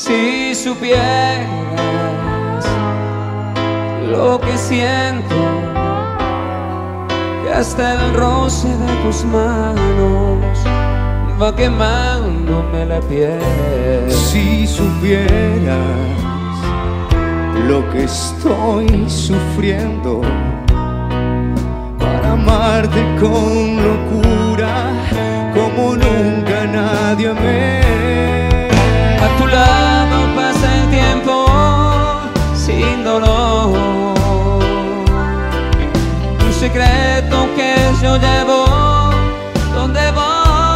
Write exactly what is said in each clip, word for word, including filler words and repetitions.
Si supieras lo que siento, que hasta el roce de tus manos va quemándome la piel. Si supieras lo que estoy sufriendo para amarte con locura como nunca nadie amé. A tu lado pasa el tiempo sin dolor, un secreto que yo llevo donde voy.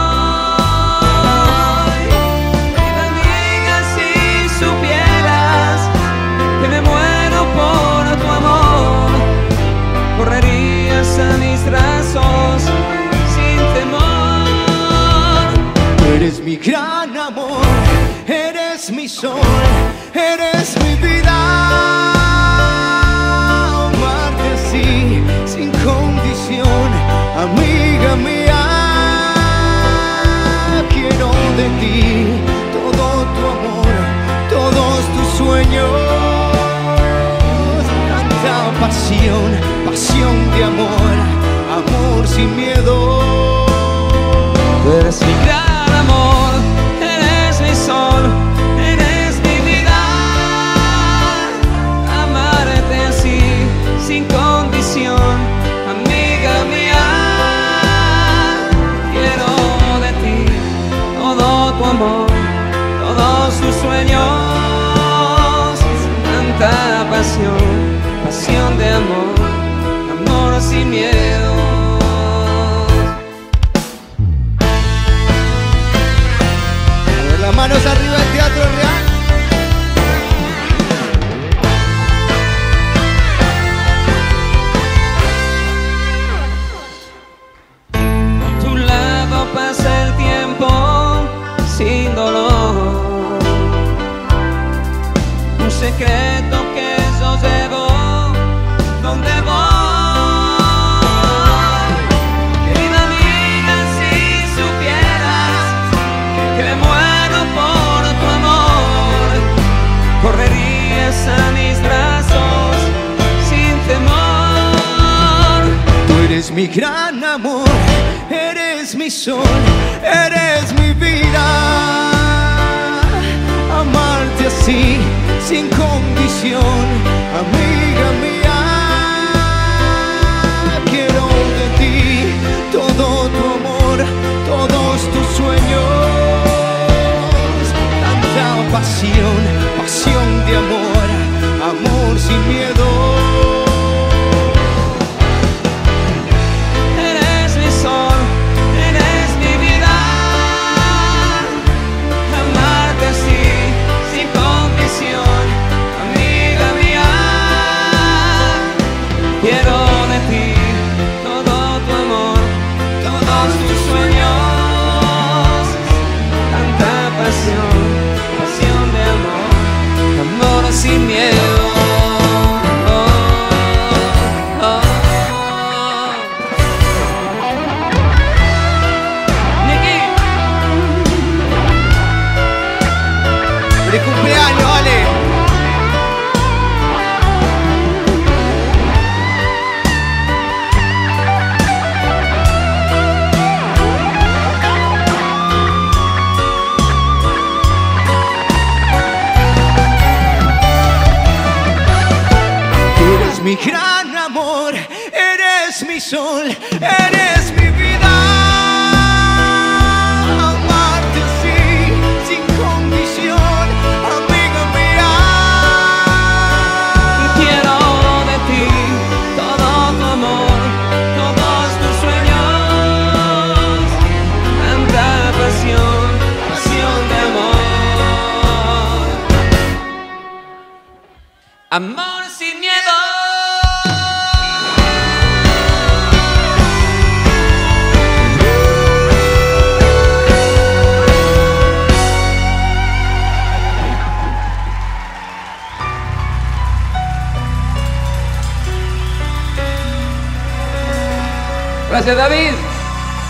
Querida amiga, si supieras que me muero por tu amor, correrías a mis brazos sin temor. Tú eres mi gran amor, eres mi sol, eres mi vida. Amarte así, sin condición, amiga mía. Quiero de ti todo tu amor, todos tus sueños. Tanta pasión, pasión de amor, amor sin miedo. Tú eres mi gran amor, eres mi sol, eres mi vida. Amarte así, sin condición, amiga mía. Quiero de ti todo tu amor, todos tus sueños. Tanta pasión, pasión de amor, amor sin miedo. Las manos arriba del Teatro Real. A tu lado pasa el tiempo sin dolor, un secreto que yo llevo donde voy. Querida amiga, si supieras que me muero por tu amor, correrías a mis brazos sin temor. Tú eres mi gran amor, eres mi sol, eres mi vida. Amarte así, sin condición, amiga mía. Quiero de ti todo tu amor, todos tus sueños. Tanta pasión, pasión de amor, amor sin miedo. Eres mi sol, eres mi vida. Amarte así, sin condición, amiga mía. Quiero de ti todo tu amor, todos tus sueños. Tanta pasión, pasión de amor, amor sin miedo. Oh, oh. Nicky. ¡Feliz cumpleaños, Ale! Eres mi gran amor, eres mi sol, eres mi vida. Amarte así, sin condición, amiga mía. Quiero de ti todo tu amor, todos tus sueños. Tanta pasión, pasión de amor, amor sin miedo. Gracias, David.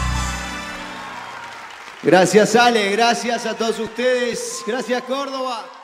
Gracias, Ale, gracias a todos ustedes. Gracias, Córdoba.